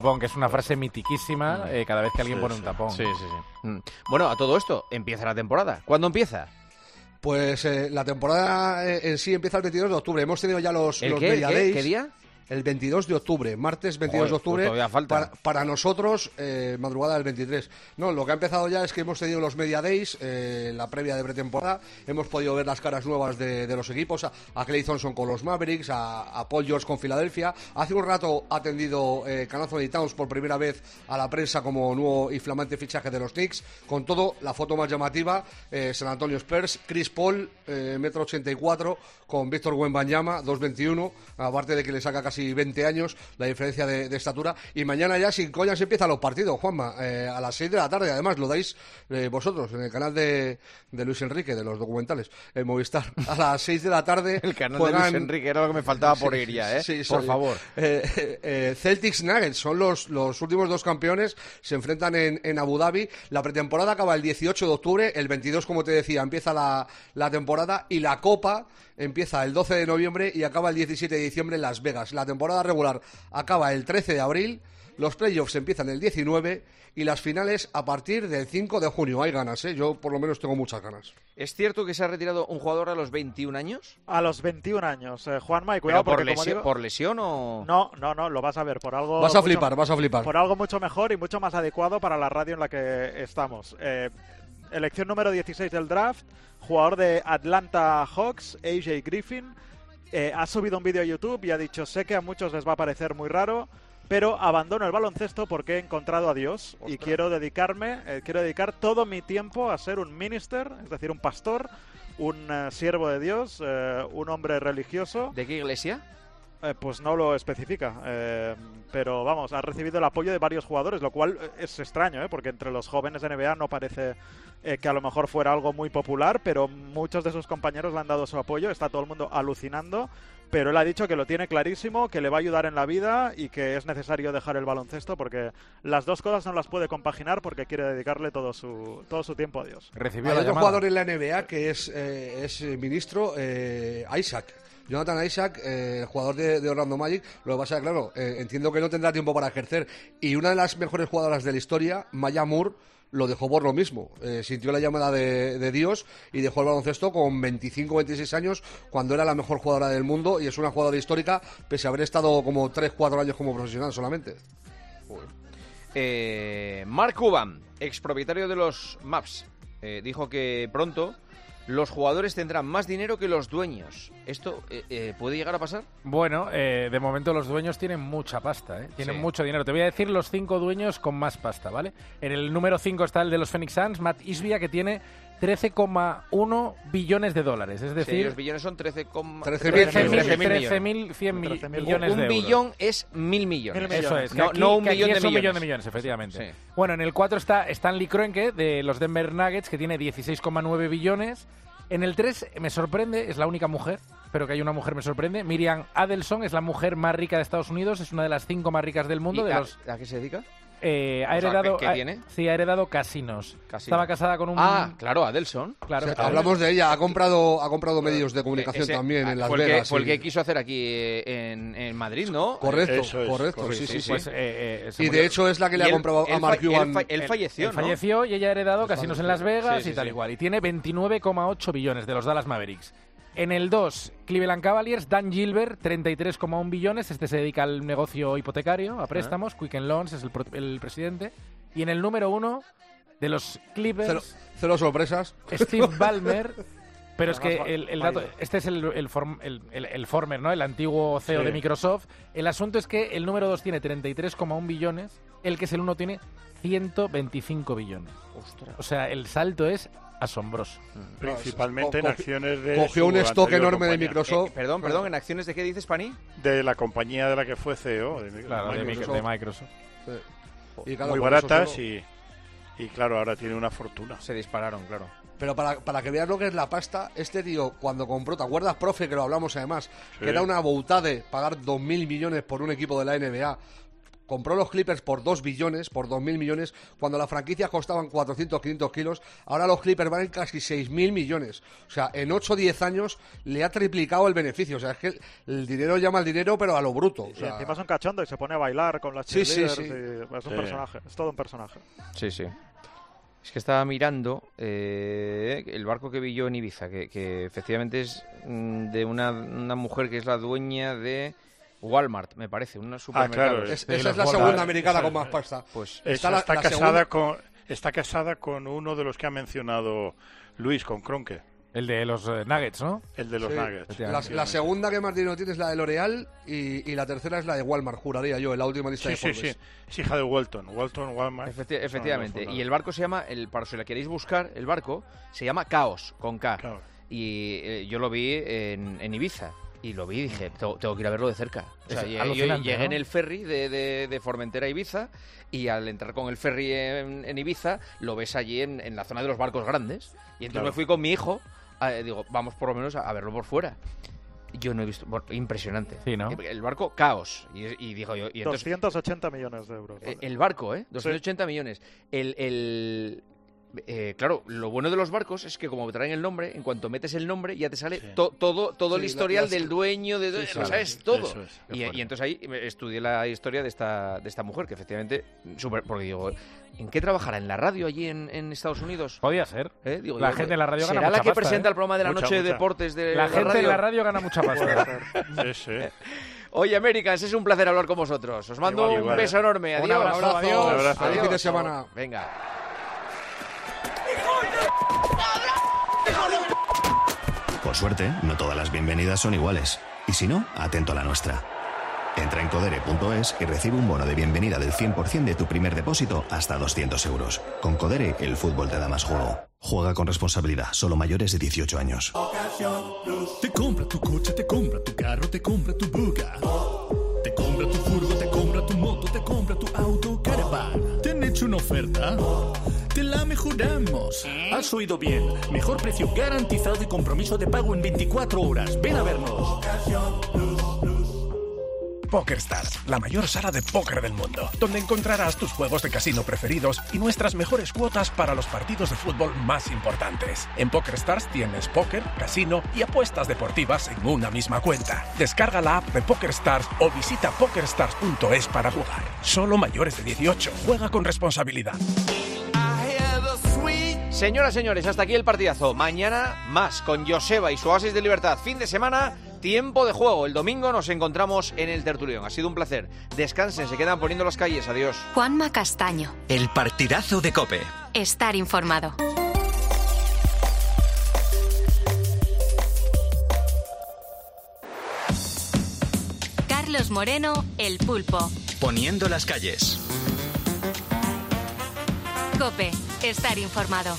Tapón, que es una frase mitiquísima cada vez que alguien pone un tapón. Sí. Bueno, a todo esto, empieza la temporada. ¿Cuándo empieza? Pues la temporada en sí empieza el 22 de octubre. Hemos tenido ya los Media Days. ¿Qué día? El 22 de octubre, martes 22 de octubre, pues todavía falta. Para nosotros, madrugada del 23. No, lo que ha empezado ya es que hemos tenido los Media Days, la previa de pretemporada, hemos podido ver las caras nuevas de los equipos, a Klay Thompson con los Mavericks, a Paul George con Filadelfia. Hace un rato ha atendido Karl Anthony Towns por primera vez a la prensa como nuevo y flamante fichaje de los Knicks. Con todo, la foto más llamativa, San Antonio Spurs, Chris Paul, 1,84 m, con Víctor Wembanyama, 2,21, aparte de que le saca casi 20 años la diferencia de estatura. Y mañana ya sin coñas empiezan los partidos, Juanma, a las 6 de la tarde. Además lo dais vosotros en el canal de Luis Enrique, de los documentales, en Movistar, a las 6 de la tarde. El canal juegan... de Luis Enrique era lo que me faltaba por ir ya, por favor. Celtics Nuggets son los últimos dos campeones, se enfrentan en Abu Dhabi. La pretemporada acaba el 18 de octubre, el 22, como te decía, empieza la temporada, y la Copa empieza el 12 de noviembre y acaba el 17 de diciembre en Las Vegas. La temporada regular acaba el 13 de abril, los playoffs empiezan el 19 y las finales a partir del 5 de junio. Hay ganas, yo por lo menos tengo muchas ganas. ¿Es cierto que se ha retirado un jugador a los 21 años? A los 21 años, Juanma, y cuidado porque ¿por lesión o...? No, lo vas a ver, por algo... Vas a flipar. Por algo mucho mejor y mucho más adecuado para la radio en la que estamos. Elección número 16 del draft, jugador de Atlanta Hawks, AJ Griffin. Ha subido un vídeo a YouTube y ha dicho: sé que a muchos les va a parecer muy raro, pero abandono el baloncesto porque he encontrado a Dios. ¡Ostras! Y quiero dedicar todo mi tiempo a ser un minister, es decir, un pastor, un siervo de Dios, un hombre religioso. ¿De qué iglesia? Pues no lo especifica, pero vamos, ha recibido el apoyo de varios jugadores, lo cual es extraño, porque entre los jóvenes de NBA no parece que a lo mejor fuera algo muy popular, pero muchos de sus compañeros le han dado su apoyo, está todo el mundo alucinando, pero él ha dicho que lo tiene clarísimo, que le va a ayudar en la vida y que es necesario dejar el baloncesto porque las dos cosas no las puede compaginar porque quiere dedicarle todo su tiempo a Dios. Hay otro jugador en la NBA que es ministro, Jonathan Isaac, jugador de Orlando Magic. Lo que pasa es que, claro, entiendo que no tendrá tiempo para ejercer. Y una de las mejores jugadoras de la historia, Maya Moore, lo dejó por lo mismo. Sintió la llamada de Dios y dejó el baloncesto con 25 o 26 años, cuando era la mejor jugadora del mundo, y es una jugadora histórica, pese a haber estado como 3-4 años como profesional solamente. Mark Cuban, expropietario de los Mavs, dijo que pronto los jugadores tendrán más dinero que los dueños. ¿Esto puede llegar a pasar? Bueno, de momento los dueños tienen mucha pasta, tienen mucho dinero. Te voy a decir los 5 dueños con más pasta, ¿vale? En el número 5 está el de los Phoenix Suns, Matt Ishbia, que tiene 13,1 billones de dólares. Es decir, los billones son 13.100 millones de euros. Un billón es 1.000 millones. Eso es. No, aquí, un millón millón de es un millones. millón de millones, efectivamente. Sí. Bueno, en el 4 está Stanley Kroenke, de los Denver Nuggets, que tiene 16,9 billones. En el 3 me sorprende, es la única mujer, pero que hay una mujer me sorprende. Miriam Adelson es la mujer más rica de Estados Unidos, es una de las 5 más ricas del mundo. ¿Y a qué se dedica? Ha heredado, ¿qué tiene? Sí, ha heredado casinos. Estaba casada con un... Ah, claro, Adelson. Claro, hablamos de ella, ha comprado medios de comunicación también en Las Vegas. Fue el que quiso hacer aquí en Madrid, ¿no? Correcto. Sí. Pues, y de hecho es la que le ha comprado a Mark Cuban. Él falleció, ¿no? Falleció y ella ha heredado casinos en Las Vegas y tal igual. Y tiene 29,8 billones de los Dallas Mavericks. En el 2, Cleveland Cavaliers, Dan Gilbert, 33,1 billones. Este se dedica al negocio hipotecario, a préstamos. Quicken Loans es el presidente. Y en el número 1, de los Clippers... Cero sorpresas. Steve Ballmer. Pero es que el dato... Este es el former, ¿no? El antiguo CEO de Microsoft. El asunto es que el número 2 tiene 33,1 billones. El que es el 1 tiene 125 billones. Ostras. O sea, el salto es asombroso. Principalmente en acciones de... Cogió un stock enorme de Microsoft. Perdón, ¿en acciones de qué dices, Pani? De la compañía de la que fue CEO. De Microsoft. Sí. Y claro, muy baratas y claro, ahora tiene una fortuna. Se dispararon, claro. Pero para que veas lo que es la pasta, este tío cuando compró, ¿te acuerdas, profe, que lo hablamos además? Que era una boutade pagar 2.000 millones por un equipo de la NBA compró los Clippers por 2 billones, por 2.000 millones, cuando las franquicias costaban 400, 500 kilos. Ahora los Clippers valen casi 6.000 millones. O sea, en 8 o 10 años le ha triplicado el beneficio. O sea, es que el dinero llama al dinero, pero a lo bruto. O sea... Y encima es un cachondo y se pone a bailar con las cheerleaders. Es un personaje, es todo un personaje. Sí, sí. Es que estaba mirando el barco que vi yo en Ibiza, que efectivamente es de una mujer que es la dueña de Walmart, me parece, un supermercado. Claro, esa es la segunda americana con más pasta. Pues está casada con uno de los que ha mencionado Luis, con Kroenke. El de los Nuggets, ¿no? El de los Nuggets. La segunda que más dinero tiene es la de L'Oreal y la tercera es la de Walmart, juraría yo, en la última lista de Forbes. Sí, es hija de Walton, Walmart. Efectivamente. Y el barco se llama, para si la queréis buscar, el barco se llama Caos, con K. Claro. Y yo lo vi en Ibiza. Y lo vi y dije, tengo que ir a verlo de cerca. O sea, yo llegué en el ferry de Formentera a Ibiza, y al entrar con el ferry en Ibiza, lo ves allí en la zona de los barcos grandes. Y entonces me fui con mi hijo, digo, vamos por lo menos a verlo por fuera. Yo no he visto... Impresionante. Sí, ¿no? El barco, Caos. Y dijo yo... Y entonces, 280 millones de euros. ¿Vale? El barco, 280 millones. Claro, lo bueno de los barcos es que como traen el nombre, en cuanto metes el nombre ya te sale todo el historial del dueño, lo sabes todo. Eso es, y entonces ahí estudié la historia de esta mujer, que efectivamente, porque digo, ¿en qué trabajará? ¿En la radio allí en Estados Unidos? Podía ser. Digo, la gente en la radio gana ¿será mucha la que pasta, presenta el programa de la noche de deportes de la gente radio? en la radio gana mucha pasta. Sí. Oye, Americans, es un placer hablar con vosotros. Os mando un beso enorme. Adiós. Un abrazo. Adiós. Feliz fin de semana. Venga. Por suerte, no todas las bienvenidas son iguales. Y si no, atento a la nuestra. Entra en codere.es y recibe un bono de bienvenida del 100% de tu primer depósito hasta 200 euros. Con Codere, el fútbol te da más juego. Juega con responsabilidad, solo mayores de 18 años. Te compra tu coche, te compra tu carro, te compra tu buga. Te compra tu furgo, te compra tu moto, te compra tu auto, caravana. ¿Te han hecho una oferta? Te la mejoramos. Has oído bien. Mejor precio garantizado y compromiso de pago en 24 horas. Ven a vernos. PokerStars, la mayor sala de póker del mundo, donde encontrarás tus juegos de casino preferidos y nuestras mejores cuotas para los partidos de fútbol más importantes. En PokerStars tienes póker, casino y apuestas deportivas en una misma cuenta. Descarga la app de PokerStars o visita pokerstars.es para jugar. Solo mayores de 18. Juega con responsabilidad. Señoras, señores, hasta aquí el partidazo. Mañana más con Joseba y su Oasis de Libertad. Fin de semana, tiempo de juego. El domingo nos encontramos en el Tertulión. Ha sido un placer. Descansen, se quedan poniendo las calles. Adiós. Juanma Castaño. El partidazo de COPE. Estar informado. Carlos Moreno, El Pulpo. Poniendo las calles. COPE. Estar informado.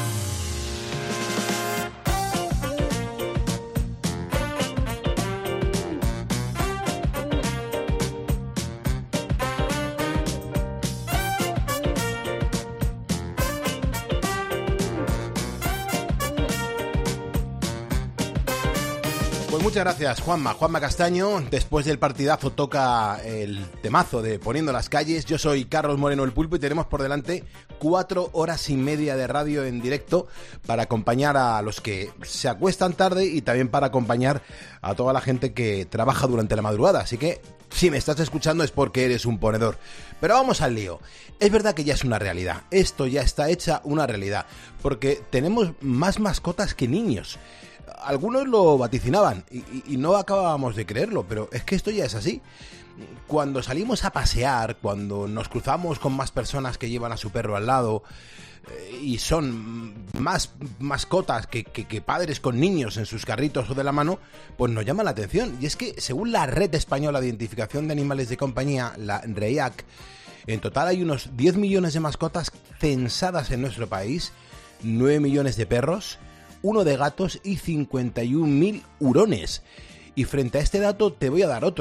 Pues muchas gracias, Juanma Castaño. Después del partidazo toca el temazo de Poniendo las calles. Yo soy Carlos Moreno, El Pulpo, y tenemos por delante 4 horas y media de radio en directo para acompañar a los que se acuestan tarde y también para acompañar a toda la gente que trabaja durante la madrugada. Así que si me estás escuchando es porque eres un ponedor. Pero vamos al lío. Es verdad que ya es una realidad. Esto ya está hecha una realidad. Porque tenemos más mascotas que niños. Algunos lo vaticinaban y no acabábamos de creerlo, pero es que esto ya es así. Cuando salimos a pasear, cuando nos cruzamos con más personas que llevan a su perro al lado y son más mascotas que padres con niños en sus carritos o de la mano, pues nos llama la atención. Y es que según la Red Española de Identificación de Animales de Compañía, la REIAC, en total hay unos 10 millones de mascotas censadas en nuestro país, 9 millones de perros, 1 de gatos y 51.000 hurones. Y frente a este dato te voy a dar otro.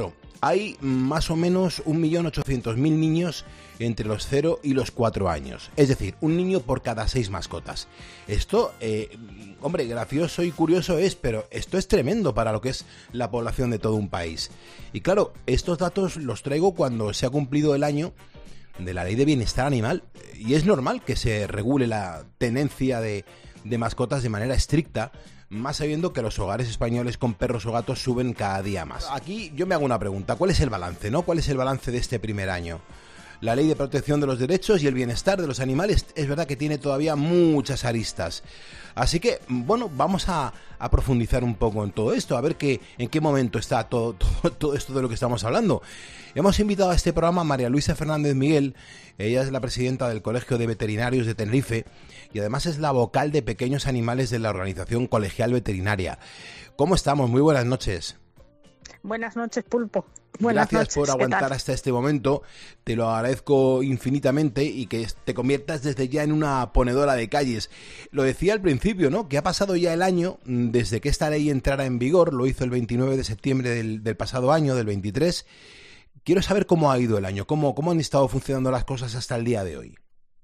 hay más o menos 1.800.000 niños entre los 0 y los 4 años. Es decir, un niño por cada 6 mascotas. Esto, hombre, gracioso y curioso es, pero esto es tremendo para lo que es la población de todo un país. Y claro, estos datos los traigo cuando se ha cumplido el año de la Ley de Bienestar Animal. Y es normal que se regule la tenencia de mascotas de manera estricta, más sabiendo que los hogares españoles con perros o gatos suben cada día más. Aquí yo me hago una pregunta, ¿cuál es el balance, no? ¿Cuál es el balance de este primer año? La Ley de Protección de los Derechos y el Bienestar de los Animales es verdad que tiene todavía muchas aristas. Así que, bueno, vamos a profundizar un poco en todo esto, a ver en qué momento está todo esto de lo que estamos hablando. Hemos invitado a este programa a María Luisa Fernández Miguel. Ella es la presidenta del Colegio de Veterinarios de Tenerife y además es la vocal de pequeños animales de la Organización Colegial Veterinaria. ¿Cómo estamos? Muy buenas noches. Buenas noches, Pulpo. Buenas Gracias noches. por aguantar hasta este momento, te lo agradezco infinitamente y que te conviertas desde ya en una ponedora de calles. Lo decía al principio, ¿no? Que ha pasado ya el año desde que esta ley entrara en vigor, lo hizo el 29 de septiembre del pasado año, del 23. Quiero saber cómo ha ido el año, cómo han estado funcionando las cosas hasta el día de hoy.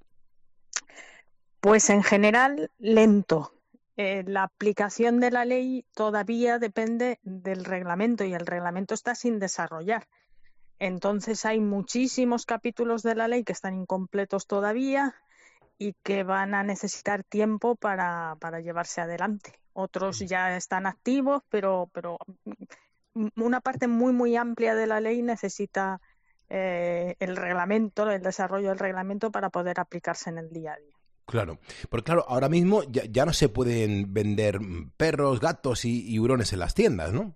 Pues en general, lento. La aplicación de la ley todavía depende del reglamento y el reglamento está sin desarrollar. Entonces hay muchísimos capítulos de la ley que están incompletos todavía y que van a necesitar tiempo para llevarse adelante. Otros ya están activos, pero una parte muy, muy amplia de la ley necesita el reglamento, el desarrollo del reglamento para poder aplicarse en el día a día. Claro, porque claro, ahora mismo ya no se pueden vender perros, gatos y hurones en las tiendas, ¿no?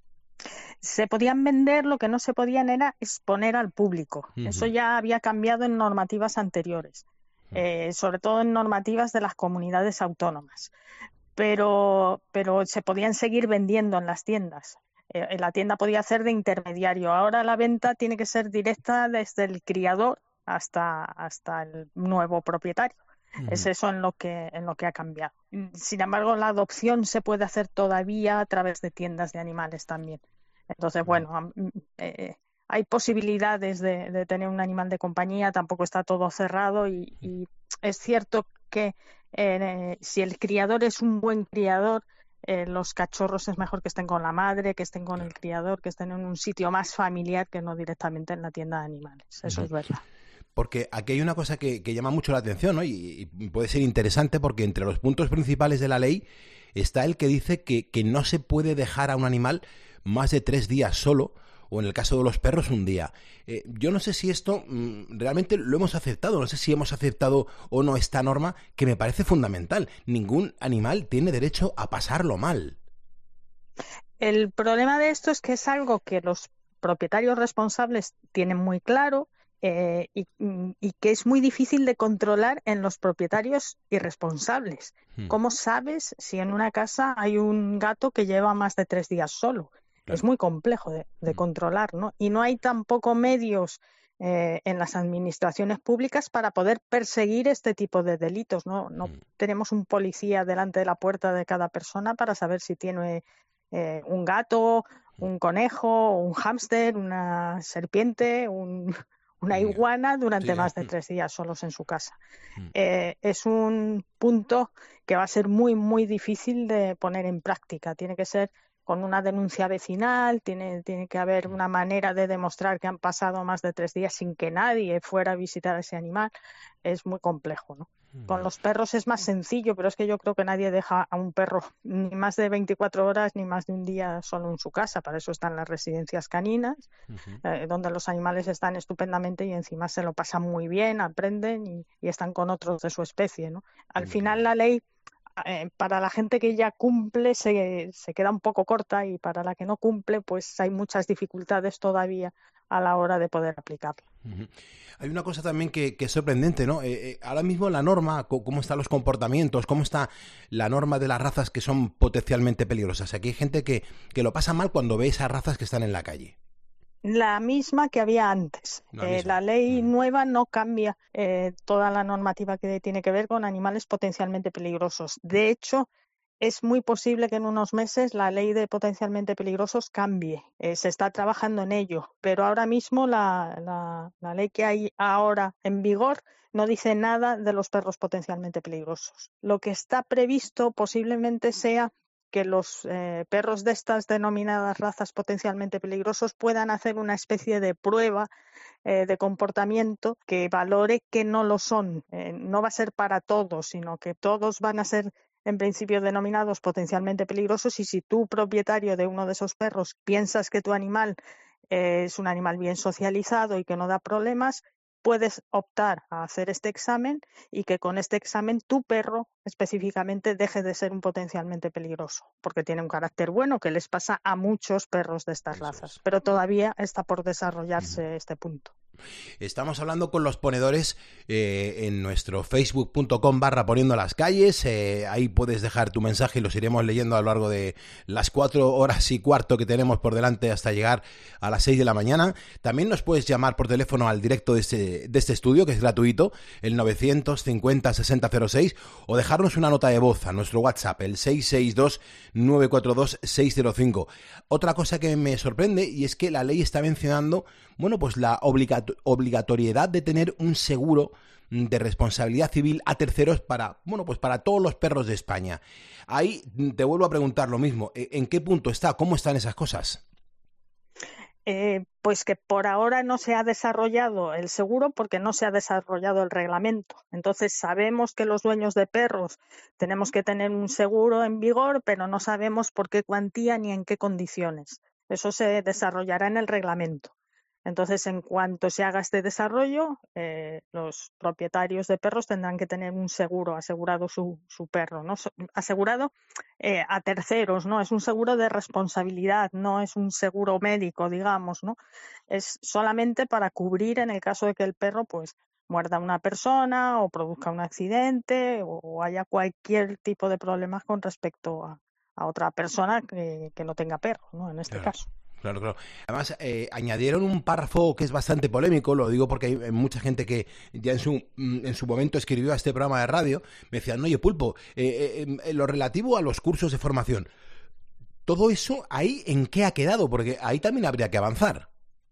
Se podían vender, lo que no se podían era exponer al público. Uh-huh. Eso ya había cambiado en normativas anteriores, sobre todo en normativas de las comunidades autónomas. Pero se podían seguir vendiendo en las tiendas. La tienda podía hacer de intermediario. Ahora la venta tiene que ser directa desde el criador hasta el nuevo propietario. Es eso en lo que ha cambiado. Sin embargo, la adopción se puede hacer todavía a través de tiendas de animales también. Entonces, bueno, hay posibilidades de tener un animal de compañía, tampoco está todo cerrado y es cierto que si el criador es un buen criador, los cachorros es mejor que estén con la madre, que estén con el criador, que estén en un sitio más familiar que no directamente en la tienda de animales. Eso es verdad. Porque aquí hay una cosa que llama mucho la atención, ¿no? Y puede ser interesante porque entre los puntos principales de la ley está el que dice que no se puede dejar a un animal más de 3 días solo, o en el caso de los perros, 1 día. Yo no sé si esto realmente lo hemos aceptado, no sé si hemos aceptado o no esta norma, que me parece fundamental. Ningún animal tiene derecho a pasarlo mal. El problema de esto es que es algo que los propietarios responsables tienen muy claro, y que es muy difícil de controlar en los propietarios irresponsables. ¿Cómo sabes si en una casa hay un gato que lleva más de 3 días solo? Claro. Es muy complejo de controlar, ¿no? Y no hay tampoco medios en las administraciones públicas para poder perseguir este tipo de delitos, ¿no? No tenemos un policía delante de la puerta de cada persona para saber si tiene un gato, un conejo, un hámster, una serpiente, una iguana durante más de 3 días solos en su casa. Es un punto que va a ser muy, muy difícil de poner en práctica. Tiene que ser con una denuncia vecinal, tiene que haber una manera de demostrar que han pasado más de 3 días sin que nadie fuera a visitar a ese animal. Es muy complejo, ¿no? Con los perros es más sencillo, pero es que yo creo que nadie deja a un perro ni más de 24 horas ni más de 1 día solo en su casa. Para eso están las residencias caninas, donde los animales están estupendamente y encima se lo pasan muy bien, aprenden y están con otros de su especie, ¿no? Al final la ley, para la gente que ya cumple se queda un poco corta y para la que no cumple pues hay muchas dificultades todavía a la hora de poder aplicarla. Hay una cosa también que es sorprendente, ¿no? Ahora mismo la norma, cómo están los comportamientos, cómo está la norma de las razas que son potencialmente peligrosas. Aquí hay gente que lo pasa mal cuando ve esas razas que están en la calle. La misma que había antes. La ley nueva no cambia toda la normativa que tiene que ver con animales potencialmente peligrosos. De hecho, es muy posible que en unos meses la ley de potencialmente peligrosos cambie. Se está trabajando en ello, pero ahora mismo la ley que hay ahora en vigor no dice nada de los perros potencialmente peligrosos. Lo que está previsto posiblemente sea que los perros de estas denominadas razas potencialmente peligrosos puedan hacer una especie de prueba de comportamiento que valore que no lo son. No va a ser para todos, sino que todos van a ser en principio denominados potencialmente peligrosos, y si tú, propietario de uno de esos perros, piensas que tu animal es un animal bien socializado y que no da problemas, puedes optar a hacer este examen y que con este examen tu perro específicamente deje de ser un potencialmente peligroso, porque tiene un carácter bueno que les pasa a muchos perros de estas razas, pero todavía está por desarrollarse este punto. Estamos hablando con los ponedores en nuestro facebook.com/poniendo las calles. Ahí puedes dejar tu mensaje y los iremos leyendo a lo largo de las 4 horas y cuarto que tenemos por delante hasta llegar a las 6 de la mañana. También nos puedes llamar por teléfono al directo de este estudio, que es gratuito, el 950-6006, o dejarnos una nota de voz a nuestro WhatsApp, el 662-942-605. Otra cosa que me sorprende, y es que la ley está mencionando, bueno, pues la obligatoriedad de tener un seguro de responsabilidad civil a terceros para todos los perros de España. Ahí te vuelvo a preguntar lo mismo. ¿En qué punto está? ¿Cómo están esas cosas? Pues que por ahora no se ha desarrollado el seguro porque no se ha desarrollado el reglamento. Entonces sabemos que los dueños de perros tenemos que tener un seguro en vigor, pero no sabemos por qué cuantía ni en qué condiciones. Eso se desarrollará en el reglamento. Entonces, en cuanto se haga este desarrollo, los propietarios de perros tendrán que tener un seguro asegurado su perro, ¿no? Asegurado a terceros, ¿no? Es un seguro de responsabilidad, no es un seguro médico, digamos, ¿no? Es solamente para cubrir en el caso de que el perro, pues, muerda a una persona o produzca un accidente o haya cualquier tipo de problemas con respecto a otra persona que no tenga perro, ¿no? En este caso. Claro. Además, añadieron un párrafo que es bastante polémico, lo digo porque hay mucha gente que ya en su momento escribió a este programa de radio, me decían, oye, Pulpo, lo relativo a los cursos de formación, todo eso, ¿ahí en qué ha quedado? Porque ahí también habría que avanzar.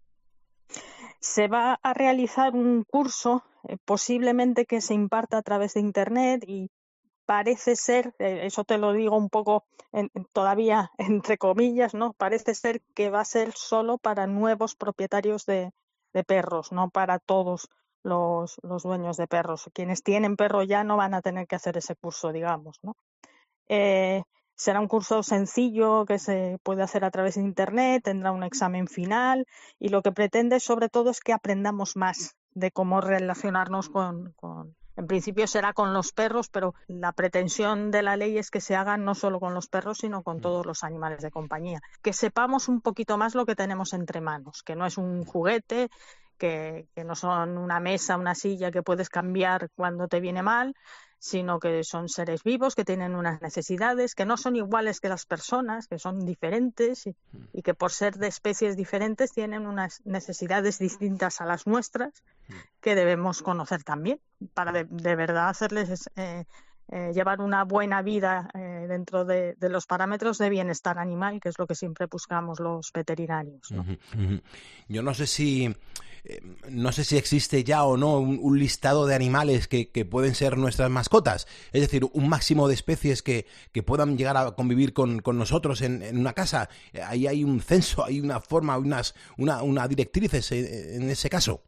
Se va a realizar un curso, posiblemente que se imparta a través de Internet, y parece ser, eso te lo digo un poco todavía entre comillas, ¿no? Parece ser que va a ser solo para nuevos propietarios de perros, no para todos los dueños de perros. Quienes tienen perro ya no van a tener que hacer ese curso, digamos, ¿no? Será un curso sencillo que se puede hacer a través de Internet, tendrá un examen final y lo que pretende sobre todo es que aprendamos más de cómo relacionarnos con en principio será con los perros, pero la pretensión de la ley es que se haga no solo con los perros, sino con todos los animales de compañía. Que sepamos un poquito más lo que tenemos entre manos, que no es un juguete, que no son una mesa, una silla que puedes cambiar cuando te viene mal, sino que son seres vivos que tienen unas necesidades, que no son iguales que las personas, que son diferentes y que por ser de especies diferentes tienen unas necesidades distintas a las nuestras que debemos conocer también para de verdad hacerles llevar una buena vida dentro de los parámetros de bienestar animal, que es lo que siempre buscamos los veterinarios, ¿no? Yo no sé si existe ya o no un listado de animales que pueden ser nuestras mascotas, es decir, un máximo de especies que puedan llegar a convivir con nosotros en una casa. Ahí hay un censo, hay una forma, una directrices en ese caso.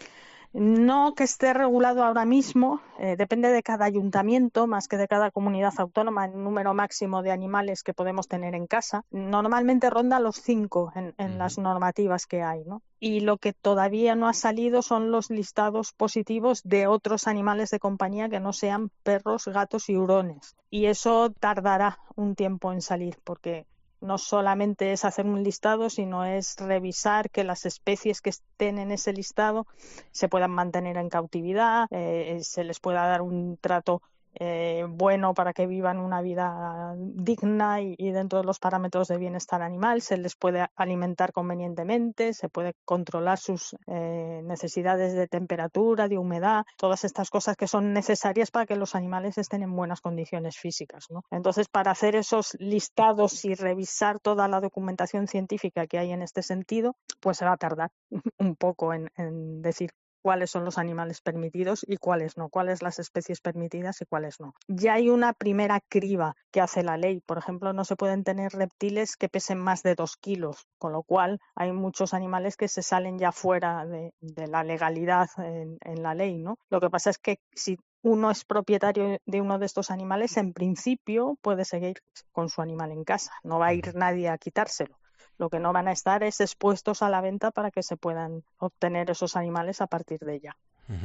No que esté regulado ahora mismo, depende de cada ayuntamiento, más que de cada comunidad autónoma, el número máximo de animales que podemos tener en casa. Normalmente ronda los 5 en las normativas que hay, ¿no? Y lo que todavía no ha salido son los listados positivos de otros animales de compañía que no sean perros, gatos y hurones. Y eso tardará un tiempo en salir, porque no solamente es hacer un listado, sino es revisar que las especies que estén en ese listado se puedan mantener en cautividad, se les pueda dar un trato bueno para que vivan una vida digna y dentro de los parámetros de bienestar animal. Se les puede alimentar convenientemente, se puede controlar sus necesidades de temperatura, de humedad, todas estas cosas que son necesarias para que los animales estén en buenas condiciones físicas, ¿no? Entonces, para hacer esos listados y revisar toda la documentación científica que hay en este sentido, pues se va a tardar un poco en decir cuáles son los animales permitidos y cuáles no, cuáles las especies permitidas y cuáles no. Ya hay una primera criba que hace la ley. Por ejemplo, no se pueden tener reptiles que pesen más de 2 kilos, con lo cual hay muchos animales que se salen ya fuera de la legalidad en la ley, ¿no? Lo que pasa es que si uno es propietario de uno de estos animales, en principio puede seguir con su animal en casa, no va a ir nadie a quitárselo. Lo que no van a estar es expuestos a la venta para que se puedan obtener esos animales a partir de ella.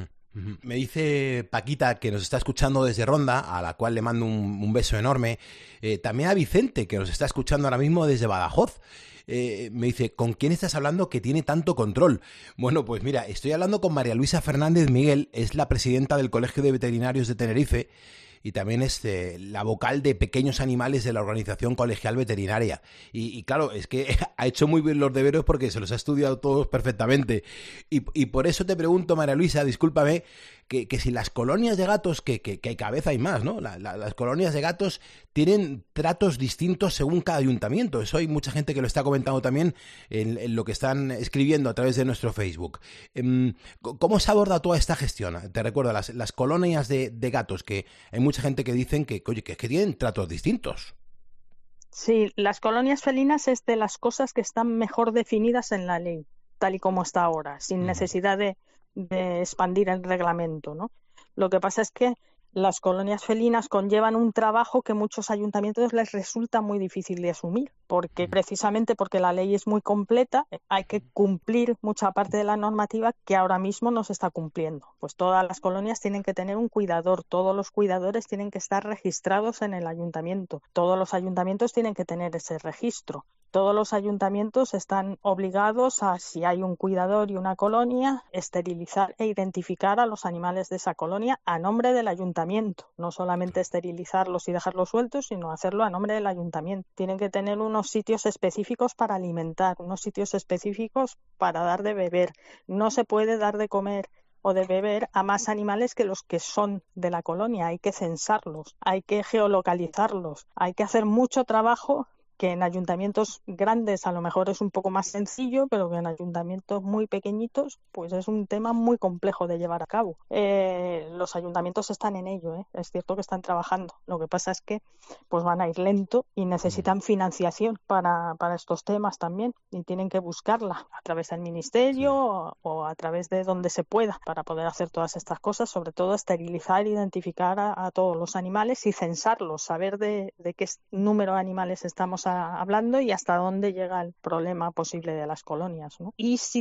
Me dice Paquita, que nos está escuchando desde Ronda, a la cual le mando un beso enorme. También a Vicente, que nos está escuchando ahora mismo desde Badajoz. Me dice, ¿con quién estás hablando que tiene tanto control? Bueno, pues mira, estoy hablando con María Luisa Fernández Miguel, es la presidenta del Colegio de Veterinarios de Tenerife, y también es la vocal de pequeños animales de la Organización Colegial Veterinaria. Y claro, es que ha hecho muy bien los deberes porque se los ha estudiado todos perfectamente. Y por eso te pregunto, María Luisa, discúlpame, que si las colonias de gatos, que cada vez hay más, ¿no? Las colonias de gatos tienen tratos distintos según cada ayuntamiento. Eso hay mucha gente que lo está comentando también en lo que están escribiendo a través de nuestro Facebook. ¿Cómo se aborda toda esta gestión? Te recuerdo, las colonias de gatos, que hay mucha gente que dicen que tienen tratos distintos. Sí, las colonias felinas es de las cosas que están mejor definidas en la ley, tal y como está ahora, sin necesidad de expandir el reglamento, ¿no? Lo que pasa es que las colonias felinas conllevan un trabajo que muchos ayuntamientos les resulta muy difícil de asumir, precisamente porque la ley es muy completa, hay que cumplir mucha parte de la normativa que ahora mismo no se está cumpliendo. Pues todas las colonias tienen que tener un cuidador, todos los cuidadores tienen que estar registrados en el ayuntamiento, todos los ayuntamientos tienen que tener ese registro. Todos los ayuntamientos están obligados a, si hay un cuidador y una colonia, esterilizar e identificar a los animales de esa colonia a nombre del ayuntamiento. No solamente esterilizarlos y dejarlos sueltos, sino hacerlo a nombre del ayuntamiento. Tienen que tener unos sitios específicos para alimentar, unos sitios específicos para dar de beber. No se puede dar de comer o de beber a más animales que los que son de la colonia. Hay que censarlos, hay que geolocalizarlos, hay que hacer mucho trabajo que en ayuntamientos grandes a lo mejor es un poco más sencillo, pero que en ayuntamientos muy pequeñitos pues es un tema muy complejo de llevar a cabo. Los ayuntamientos están en ello, es cierto que están trabajando. Lo que pasa es que pues van a ir lento y necesitan financiación para estos temas también, y tienen que buscarla a través del ministerio o a través de donde se pueda para poder hacer todas estas cosas, sobre todo esterilizar e identificar a todos los animales y censarlos, saber de qué número de animales estamos hablando y hasta dónde llega el problema posible de las colonias, ¿no? Y si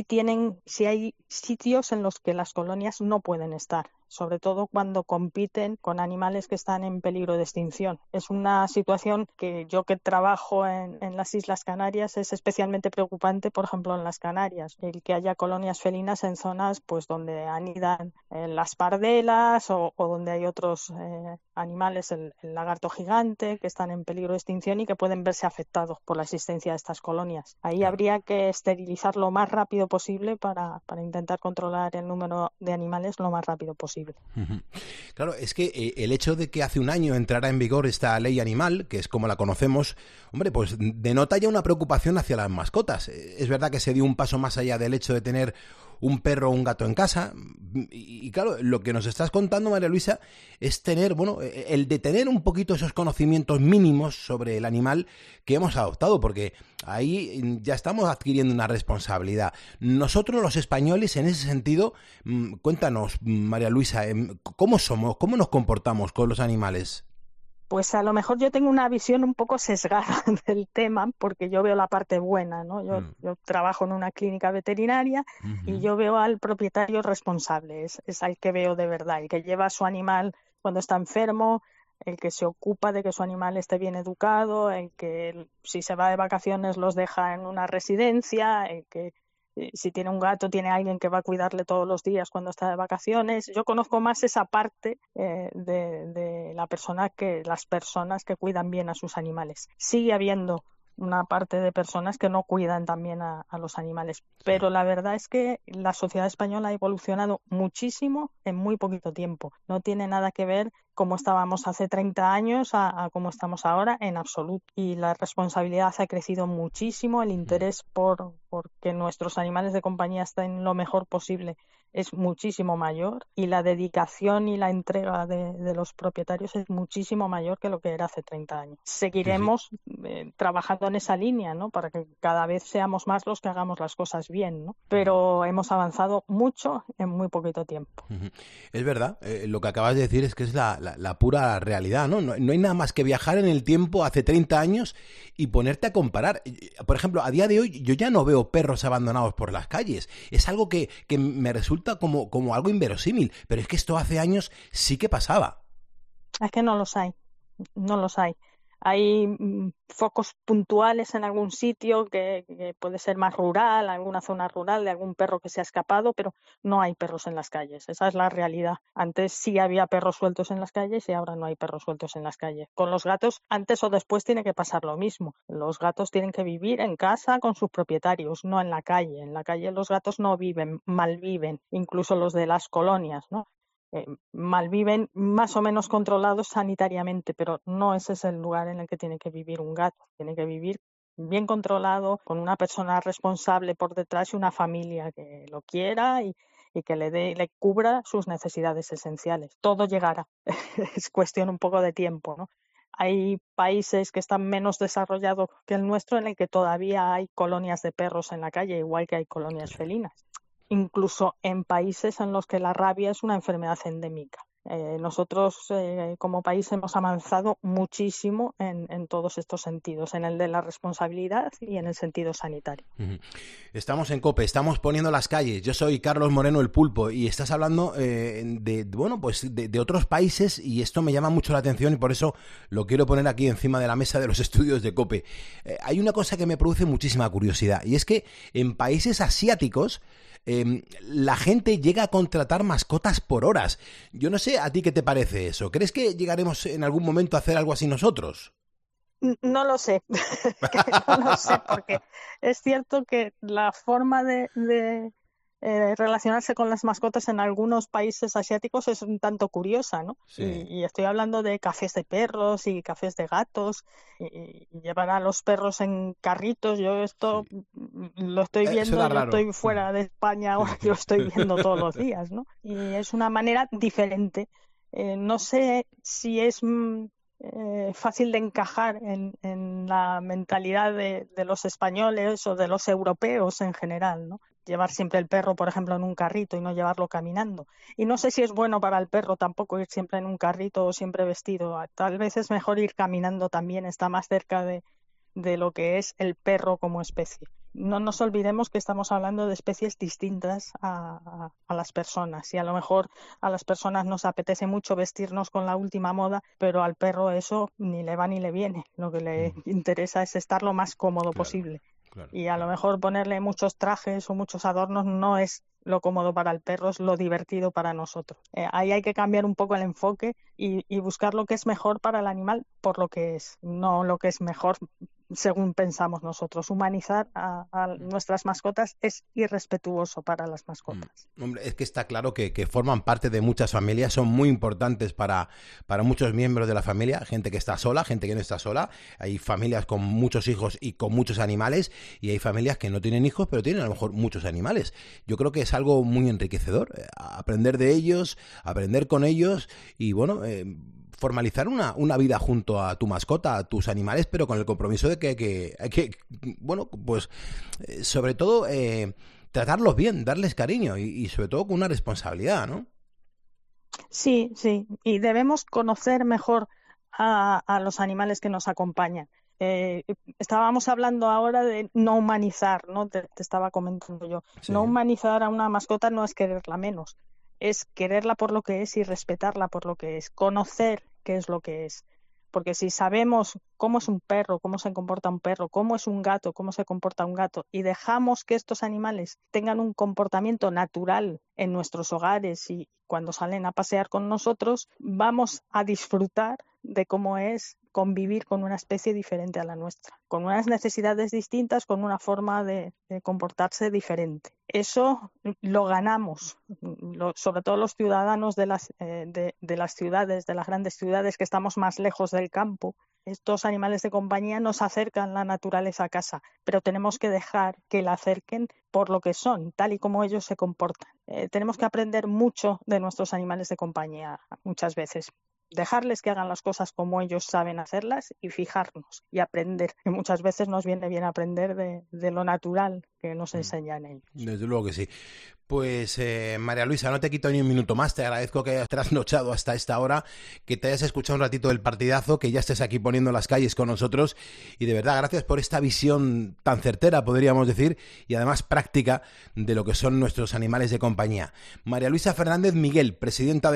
hay sitios en los que las colonias no pueden estar, sobre todo cuando compiten con animales que están en peligro de extinción. Es una situación que yo, que trabajo en las Islas Canarias, es especialmente preocupante, por ejemplo, en las Canarias, el que haya colonias felinas en zonas pues donde anidan las pardelas o donde hay otros animales, el lagarto gigante, que están en peligro de extinción y que pueden verse afectados por la existencia de estas colonias. Ahí habría que esterilizar lo más rápido posible para intentar controlar el número de animales lo más rápido posible. Claro, es que el hecho de que hace un año entrara en vigor esta ley animal, que es como la conocemos, hombre, pues denota ya una preocupación hacia las mascotas. Es verdad que se dio un paso más allá del hecho de tener un perro o un gato en casa, y claro, lo que nos estás contando, María Luisa, es tener, el de tener un poquito esos conocimientos mínimos sobre el animal que hemos adoptado, porque ahí ya estamos adquiriendo una responsabilidad. Nosotros, los españoles, en ese sentido, cuéntanos, María Luisa, ¿cómo somos? ¿Cómo nos comportamos con los animales? Pues a lo mejor yo tengo una visión un poco sesgada del tema, porque yo veo la parte buena, ¿no? Yo trabajo en una clínica veterinaria y yo veo al propietario responsable, es al que veo de verdad, el que lleva a su animal cuando está enfermo, el que se ocupa de que su animal esté bien educado, el que si se va de vacaciones los deja en una residencia, el que Si tiene un gato, tiene alguien que va a cuidarle todos los días cuando está de vacaciones. Yo conozco más esa parte de las personas que cuidan bien a sus animales. Sigue habiendo una parte de personas que no cuidan también a los animales. Pero la verdad es que la sociedad española ha evolucionado muchísimo en muy poquito tiempo. No tiene nada que ver cómo estábamos hace 30 años a cómo estamos ahora, en absoluto. Y la responsabilidad ha crecido muchísimo, el interés por que nuestros animales de compañía estén lo mejor posible es muchísimo mayor, y la dedicación y la entrega de los propietarios es muchísimo mayor que lo que era hace 30 años. Seguiremos trabajando en esa línea, ¿no? Para que cada vez seamos más los que hagamos las cosas bien, ¿no? Pero hemos avanzado mucho en muy poquito tiempo. Es verdad, lo que acabas de decir es que es la pura realidad, ¿no? No hay nada más que viajar en el tiempo hace 30 años y ponerte a comparar. Por ejemplo, a día de hoy yo ya no veo perros abandonados por las calles. Es algo que me resulta como algo inverosímil, pero es que esto hace años sí que pasaba. Es que no los hay. Hay focos puntuales en algún sitio que puede ser más rural, alguna zona rural de algún perro que se ha escapado, pero no hay perros en las calles. Esa es la realidad. Antes sí había perros sueltos en las calles y ahora no hay perros sueltos en las calles. Con los gatos, antes o después tiene que pasar lo mismo. Los gatos tienen que vivir en casa con sus propietarios, no en la calle. En la calle los gatos no viven, malviven, incluso los de las colonias, ¿no? Malviven más o menos controlados sanitariamente, pero no ese es el lugar en el que tiene que vivir un gato. Tiene que vivir bien controlado, con una persona responsable por detrás y una familia que lo quiera y que le cubra sus necesidades esenciales. Todo llegará. Es cuestión un poco de tiempo, ¿no? Hay países que están menos desarrollados que el nuestro en el que todavía hay colonias de perros en la calle, igual que hay colonias felinas. Incluso en países en los que la rabia es una enfermedad endémica. Nosotros como país hemos avanzado muchísimo en todos estos sentidos, en el de la responsabilidad y en el sentido sanitario. Estamos en COPE, estamos poniendo las calles. Yo soy Carlos Moreno, el Pulpo, y estás hablando de otros países, y esto me llama mucho la atención y por eso lo quiero poner aquí encima de la mesa de los estudios de COPE. Hay una cosa que me produce muchísima curiosidad, y es que en países asiáticos la gente llega a contratar mascotas por horas. Yo no sé a ti qué te parece eso. ¿Crees que llegaremos en algún momento a hacer algo así nosotros? No lo sé. No lo sé, porque es cierto que la forma de relacionarse con las mascotas en algunos países asiáticos es un tanto curiosa, ¿no? Sí. Y estoy hablando de cafés de perros y cafés de gatos y llevar a los perros en carritos. Yo esto lo estoy viendo, yo estoy fuera de España ahora, yo lo estoy viendo todos los días, ¿no? Y es una manera diferente. No sé si es fácil de encajar en la mentalidad de los españoles o de los europeos en general, ¿no? Llevar siempre el perro, por ejemplo, en un carrito y no llevarlo caminando. Y no sé si es bueno para el perro tampoco ir siempre en un carrito o siempre vestido. Tal vez es mejor ir caminando también, está más cerca de lo que es el perro como especie. No nos olvidemos que estamos hablando de especies distintas a las personas, y a lo mejor a las personas nos apetece mucho vestirnos con la última moda, pero al perro eso ni le va ni le viene. Lo que le interesa es estar lo más cómodo posible. Y a lo mejor ponerle muchos trajes o muchos adornos no es lo cómodo para el perro, es lo divertido para nosotros. Ahí hay que cambiar un poco el enfoque y buscar lo que es mejor para el animal por lo que es, no lo que es mejor según pensamos nosotros. Humanizar a nuestras mascotas es irrespetuoso para las mascotas. Hombre, es que está claro que forman parte de muchas familias, son muy importantes para muchos miembros de la familia, gente que está sola, gente que no está sola. Hay familias con muchos hijos y con muchos animales, y hay familias que no tienen hijos pero tienen a lo mejor muchos animales. Yo creo que es algo muy enriquecedor, aprender de ellos, aprender con ellos y bueno, formalizar una vida junto a tu mascota, a tus animales, pero con el compromiso de que hay que bueno, pues sobre todo tratarlos bien, darles cariño y sobre todo con una responsabilidad, ¿no? Sí, y debemos conocer mejor a los animales que nos acompañan. Estábamos hablando ahora de no humanizar, ¿no? Te estaba comentando yo. Sí. No humanizar a una mascota no es quererla menos, es quererla por lo que es y respetarla por lo que es, conocer qué es lo que es. porque si sabemos cómo es un perro, cómo se comporta un perro, cómo es un gato, cómo se comporta un gato, y dejamos que estos animales tengan un comportamiento natural en nuestros hogares y cuando salen a pasear con nosotros, vamos a disfrutar de cómo es convivir con una especie diferente a la nuestra, con unas necesidades distintas, con una forma de comportarse diferente. Eso lo ganamos, sobre todo los ciudadanos de las ciudades, de las grandes ciudades que estamos más lejos del campo. Estos animales de compañía nos acercan la naturaleza a casa, pero tenemos que dejar que la acerquen por lo que son, tal y como ellos se comportan. Tenemos que aprender mucho de nuestros animales de compañía muchas veces. Dejarles que hagan las cosas como ellos saben hacerlas y fijarnos y aprender. Y muchas veces nos viene bien aprender de lo natural que nos enseñan ellos. Desde luego que sí. Pues María Luisa, no te quito ni un minuto más, te agradezco que hayas trasnochado hasta esta hora, que te hayas escuchado un ratito del partidazo, que ya estés aquí poniendo las calles con nosotros y de verdad gracias por esta visión tan certera, podríamos decir, y además práctica de lo que son nuestros animales de compañía. María Luisa Fernández Miguel, presidenta de